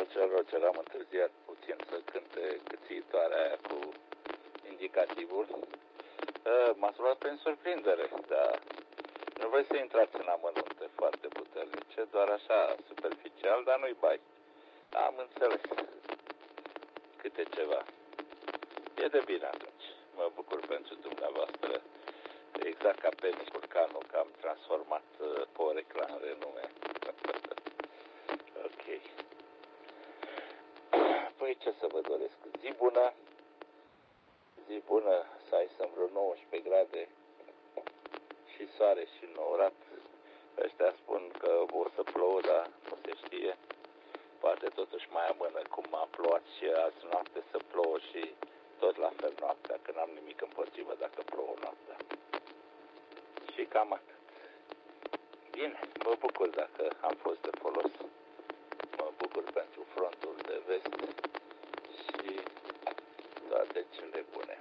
Roger, am întârziat puțin să cânte câțitoarea aia cu indicativul. M-ați luat prin surprindere, dar nu vreți să intrați în amănunte foarte puternice, doar așa, superficial, dar nu-i bai. Am înțeles câte ceva. E de bine atunci. Mă bucur pentru dumneavoastră. Exact ca pe Curcanu, că am transformat porecla în renume. Ok. Păi ce să vă doresc? Zi bună. Zi bună, să ai să vreo 19 grade și soare și înnorat. Ăștia spun că o să plouă, dar nu se știe. Poate totuși mai amână cum a plouat și azi noapte să plouă și tot la fel noaptea, că n-am nimic împotrivă dacă plouă noaptea. Și cam atât. Bine, mă bucur dacă am fost de folos. Mă bucur pentru frontul de vest și toate cele bune.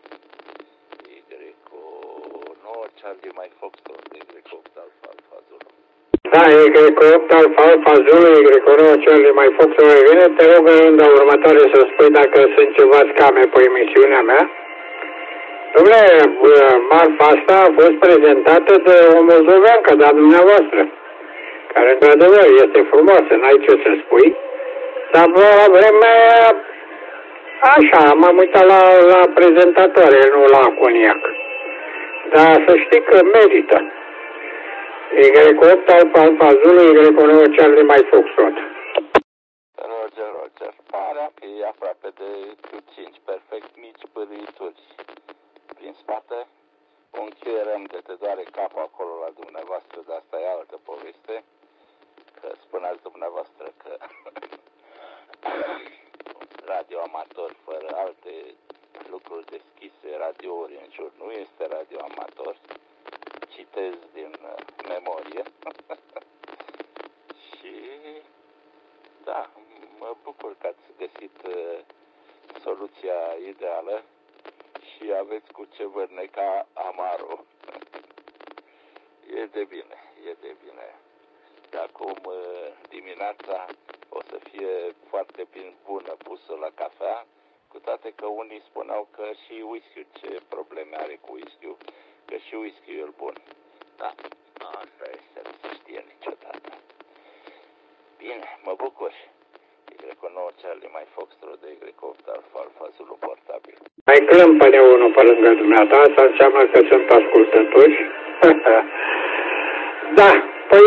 Y9 Charlie Mike Foxtrot, Y8 Alfa Alfa Zulu. Da, Y8 Alfa Alfa Zulu, Y9 Charlie Mike Foxtrot revine. Te rog în runda următoare să spui dacă sunt ceva scame pe emisiunea mea. Dom'le, marfa asta a fost prezentată de o moldoveancă, dar dumneavoastră, care într-adevăr este frumoasă, n-ai ce să spui, dar la vremea, așa, m-am uitat la prezentatoare, nu la coniac. Dar să știi că merită. Y8 Alfa Alfa Zulu, Y9 Charlie Mike Foxtrot. Roger, pare că e aproape de Q5, perfect mici pârâituri. Prin spate, un QRM de te doare capul acolo la dumneavoastră, dar asta e altă poveste, că spuneați dumneavoastră că radioamator fără alte lucruri deschise, radiouri în jur, nu este radioamator, citez din memorie și da, mă bucur că ați găsit soluția ideală și aveți cu ce vârneca amarul. E de bine. De acum dimineața o să fie foarte bună pusă la cafea, cu toate că unii spuneau că și whisky, ce probleme are cu whisky, că și whisky e bun. Da, asta este, nu se știe niciodată. Bine, mă bucur. Y9 Charlie Mike Foxtrot de Y8 Alfa Alfa Zulu portabil. Mai clămpăne unul pe lângă dumneata, asta înseamnă că sunt ascultători. Da, păi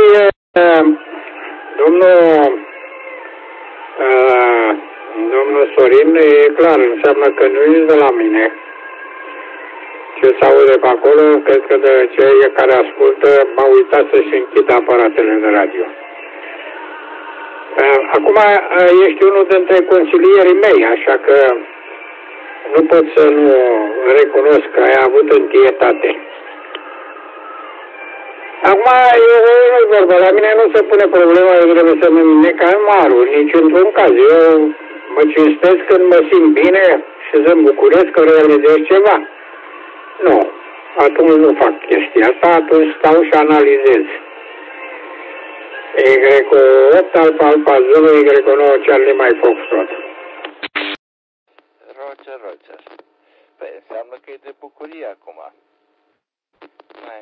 domnul Sorin, e clar, înseamnă că nu ești de la mine. Ce se aude pe acolo, cred că de cei care ascultă m-au uitat să-și închidă aparatele de radio. Acum ești unul dintre consilierii mei, așa că nu pot să nu recunosc că ai avut întietate. Acum, nu vorba, la mine nu se pune problema, eu trebuie să mă nec amarul, nici într-un caz. Eu mă cinstesc când mă simt bine și să-mi bucuresc că realizez ceva. Nu, atunci nu fac chestia asta, atunci stau și analizez. Y8 Alfa Alfa Zulu, Y9 Charlie Mike Foxtrot. Roger. Păi înseamnă că e de bucurie acum. N-ai.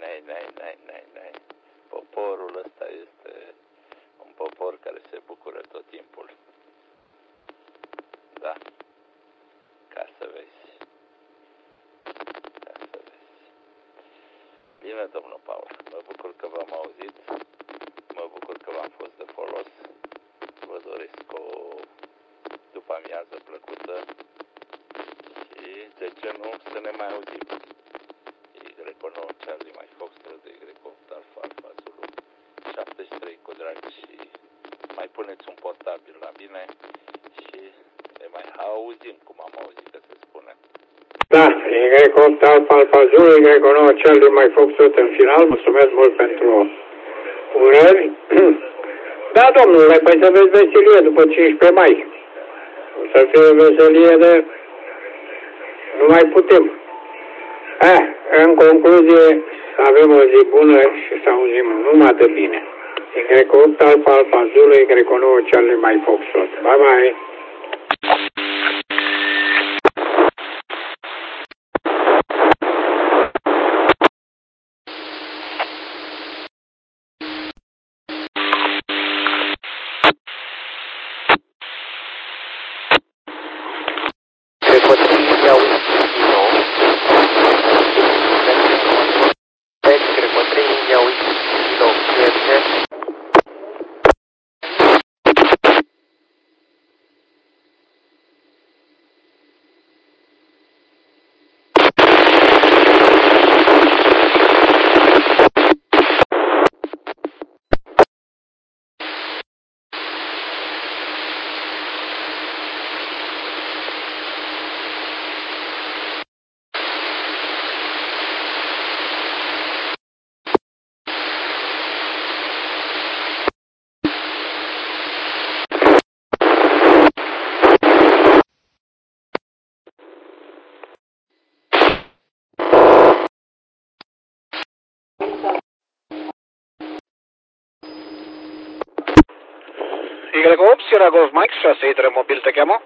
Poporul ăsta este un popor care se bucură tot timpul. Da. Ca să vezi. Bine, domnul Paul. Mă bucur că v-am auzit. Mă bucur că v-am fost de folos. Vă doresc o după amiază plăcută. Și de ce nu să ne mai auzim. Y9 Charlie Mike Foxtrot de Y8 Alfa Alfa Zulu 73 cu drag și mai puneți un portabil la mine și ne mai auzim cum am auzit că se spune. Da, Y8 Alfa Alfa Zulu, Y9 Charlie Mike Foxtrot în final. Mulțumesc mult pentru urări. Da, domnule, păi să vezi veselie după 15 mai. O să fie veselie de... Nu mai putem. În concluzie, să avem o zi bună și să auzim numai de bine. Y8 Alfa Alfa Zulu, Y9 Charlie Mike Foxtrot. Bye bye. Y8 Sierra Golf Mike, 6 mobil te cheamă?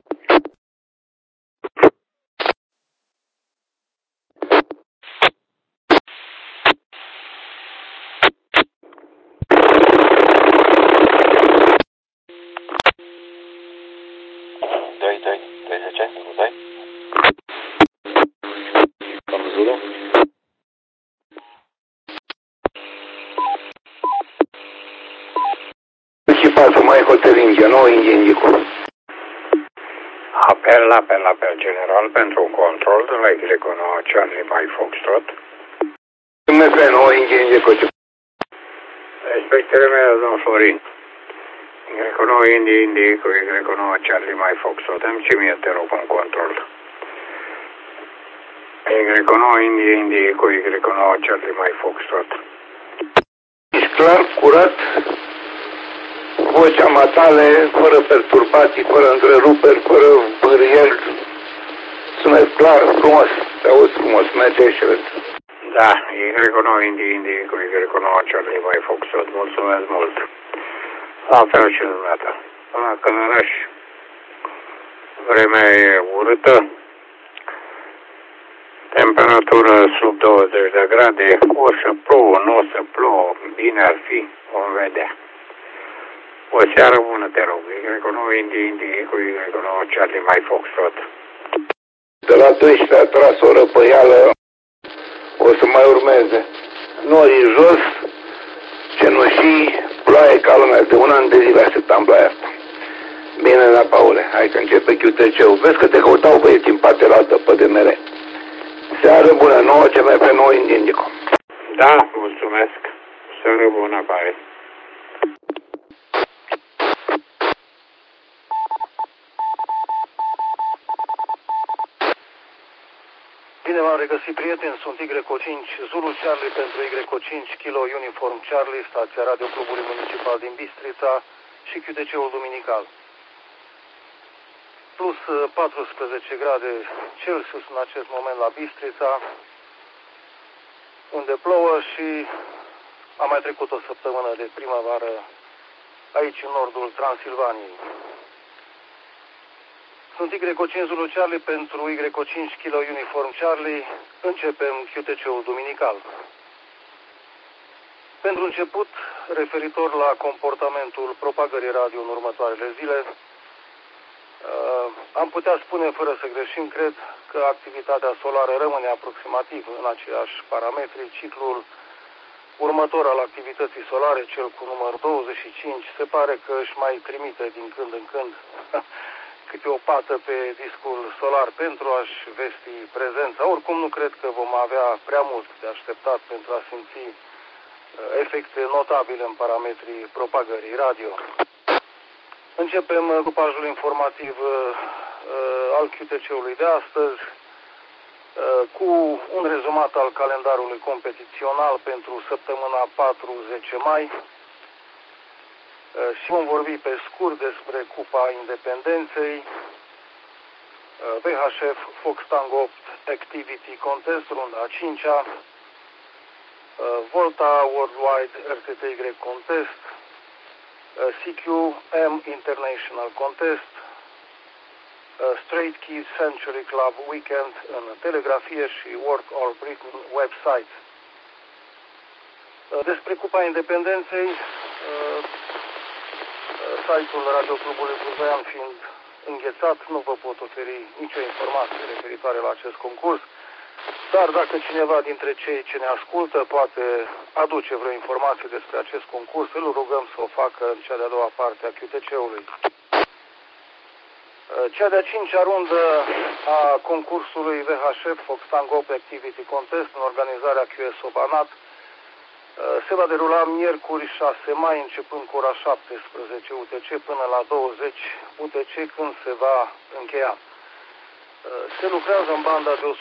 Zulu. Și față mai hotel India, nu India Indico. Apel general pentru control de la Y9 Charlie Mike Foxtrot. MP9 India Indico. Respectele mele, domnul Florin. Y9 Indico, Y9 Charlie Mike Foxtrot. Îmi ce mie te rog în control. Y9 Indico, Y9 Charlie Mike Foxtrot. Ești clar, curat, vocea matale, fără perturbații, fără întreruperi, fără bârieri. Sună clar, frumos, te auzi frumos, merge și vezi. Da, Y9 Indico, Y9 Charlie Mike Foxtrot. Mulțumesc mult. La fel și dumneata. La Călăraș, vremea e urâtă. Temperatură sub 20 de grade, o să plouă, nu o să plouă, bine ar fi, vom vedea. O seară bună, te rog, Y9 Indico, Y9 Charlie Mike Foxtrot. De la 12 a tras o răpăială, o să mai urmeze. Norii jos, cenușii, ploaie ca lumea, de un an de zile așteptam ploaia asta. Bine, la Paule, hai că începe QTC-ul. Vezi că te căutau băieți în partea la altă, pe DMR. Seară bună, 9 CMP 9 Indico. Da, mulțumesc. Seară bună, bye. Bine v-am regăsit, prieteni, sunt Y5 Zulu Charlie pentru Y5 Kilo Uniform Charlie, stația Radio Clubului Municipal din Bistrița și QTC-ul Duminical. Plus 14 grade Celsius în acest moment la Bistrița, unde plouă și a mai trecut o săptămână de primăvară aici în nordul Transilvaniei. Sunt Y5 Zulu Charlie pentru Y5 Kilo Uniform Charlie. Începem QTC-ul duminical. Pentru început, referitor la comportamentul propagării radio în următoarele zile, am putea spune, fără să greșim, cred că activitatea solară rămâne aproximativ în aceiași parametri. Ciclul următor al activității solare, cel cu numărul 25, se pare că își mai trimite din când în când câte o pată pe discul solar pentru a-și vesti prezența. Oricum nu cred că vom avea prea mult de așteptat pentru a simți efecte notabile în parametrii propagării radio. Începem grupajul informativ al QTC-ului de astăzi cu un rezumat al calendarului competițional pentru săptămâna 4-10 mai și vom vorbi pe scurt despre Cupa Independenței, VHF Fox Tango 8 Activity Contest, runda a 5-a, Volta Worldwide RTTY Contest, CQM International Contest, Straight Kids Century Club Weekend în telegrafie și Work All Britain website. Despre Cupa Independenței, site-ul Radioclubului Buzăian fiind înghețat, nu vă pot oferi nicio informație referitoare la acest concurs, dar dacă cineva dintre cei ce ne ascultă poate aduce vreo informație despre acest concurs, îl rugăm să o facă în cea de-a doua parte a QTC-ului. Cea de-a cincea rundă a concursului VHF Fox Tango Activity Contest în organizarea QSO Banat se va derula miercuri 6 mai începând cu ora 17 UTC până la 20 UTC când se va încheia. Se lucrează în banda de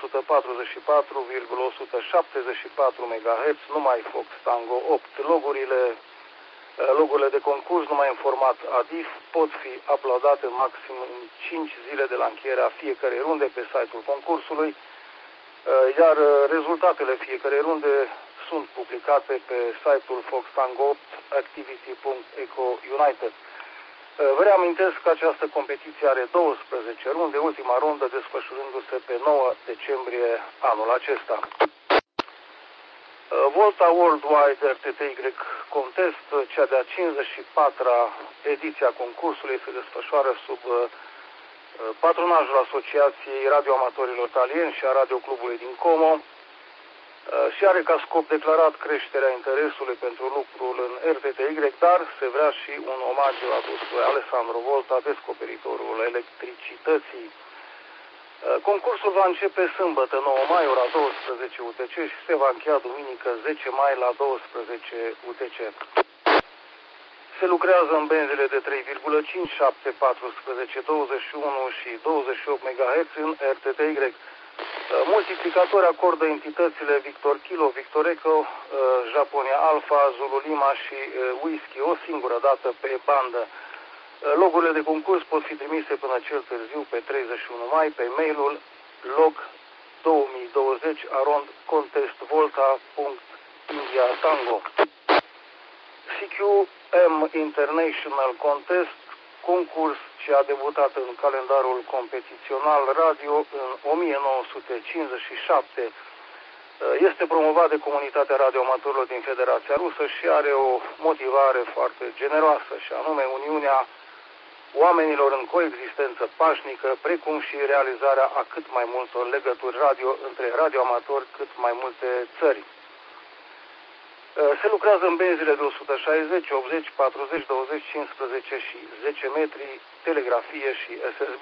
144,174 MHz, numai Fox Tango 8. Logurile de concurs, numai în format ADIF, pot fi uploadate maxim în 5 zile de la încheierea fiecarei runde pe site-ul concursului, iar rezultatele fiecarei runde sunt publicate pe site-ul Fox Tango 8 activity.eco United. Vă reamintesc că această competiție are 12 runde, ultima rundă desfășurându-se pe 9 decembrie anul acesta. Volta Worldwide RTTY Contest, cea de-a 54-a ediție a concursului, se desfășoară sub patronajul Asociației Radioamatorilor Italieni și a Radioclubului din Como și are ca scop declarat creșterea interesului pentru lucrul în RTTY, dar se vrea și un omagiu adus Alessandro Volta, descoperitorul electricității. Concursul va începe sâmbătă 9 mai, ora 12 UTC și se va încheia duminică 10 mai la 12 UTC. Se lucrează în benzile de 3,5, 7, 14, 21 și 28 MHz în RTTY. Multiplicatori acordă entitățile Victor Kilo, Victor Echo, Japonia Alpha, Zulu Lima și Whisky o singură dată pe bandă. Logurile de concurs pot fi trimise până cel târziu pe 31 mai pe mailul log2020@contestvolta.indiatango. CQM International Contest, concurs ce a debutat în calendarul competițional radio în 1957. Este promovat de comunitatea radioamatorilor din Federația Rusă și are o motivare foarte generoasă, și anume uniunea oamenilor în coexistență pașnică, precum și realizarea a cât mai multor legături radio între radioamatori cât mai multe țări. Se lucrează în benzile de 160, 80, 40, 20, 15 și 10 metri, telegrafie și SSB.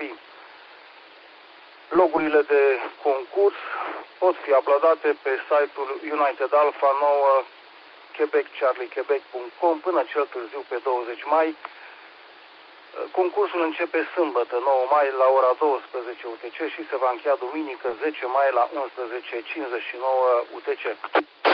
Logurile de concurs pot fi uploadate pe site-ul United Alpha 9 quebecquebec.com până cel târziu pe 20 mai. Concursul începe sâmbătă 9 mai la ora 12 UTC și se va încheia duminică 10 mai la 11:59 UTC.